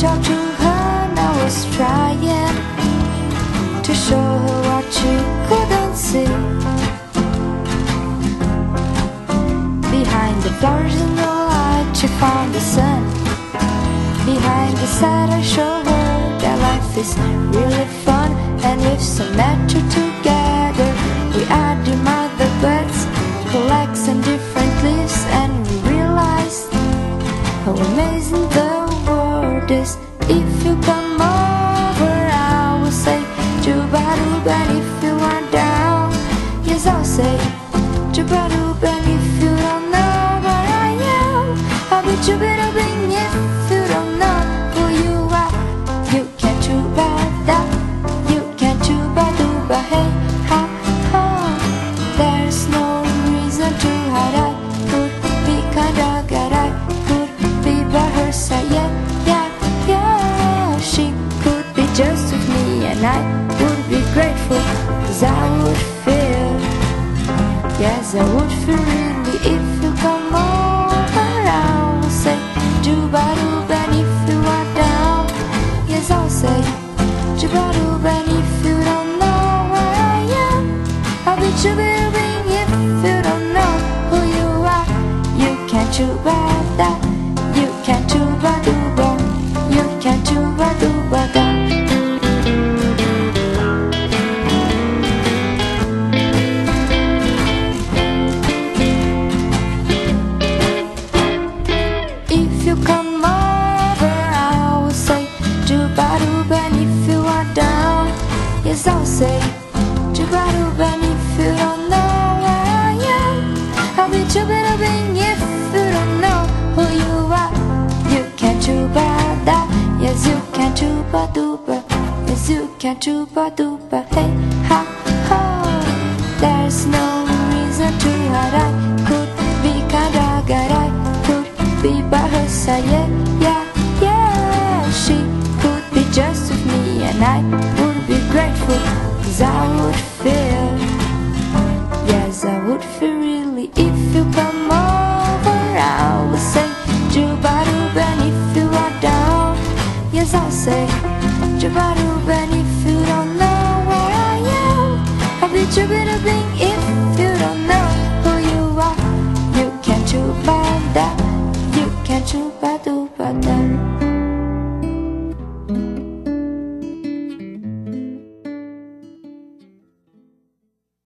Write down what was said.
talked to her and I was trying to show her what she couldn't see. Behind the flowers and the light she found the sun. Behind the sad I show her that life is really fun. And with some nature together we admire the birds, collects and different leaves, and we realize how amazing the world is. If you come over I will say Juba-dooba, and if you are down, yes I'll say Juba-dooba, and if you don't know where I am, I'll be Juba-doobing. If you don't know who you are, you can't Juba-da, you can't Juba-dooba, hey ha ha. There's no reason to hide. I could be kinda good, I could be by her side, yeah, yeah, yeah. She could be just with me and I would be grateful, 'cause I would feel, yes I would feel really. If you come over I will say Juba-dooba, and if you are down, yes I'll say Juba-dooba, and if you don't know where I am, I'll be Juba-doobing. If you don't know who you are, you can't Juba-da, you can't Juba-dooba, you can't Juba-dooba-da. If you come over I will say Juba-dooba, and if you are down, yes I'll say Juba-dooba, and if you don't know where I am, I'll be Juba-doobing. If you don't know who you are, you can't Juba-da, yes you can't Juba-dooba, yes you can't Juba-dooba, hey ha ha. There's no reason to hide. I could be kinda good, I could be by her side, yeah, yeah, yeah. She could be just with me and I would be grateful, 'cause I would feel, yes I would feel really. If you come over I will say Juba-dooba, and if you are down, yes I'll say Juba-dooba, and if you don't know where I am, I'll be Juba-dooba.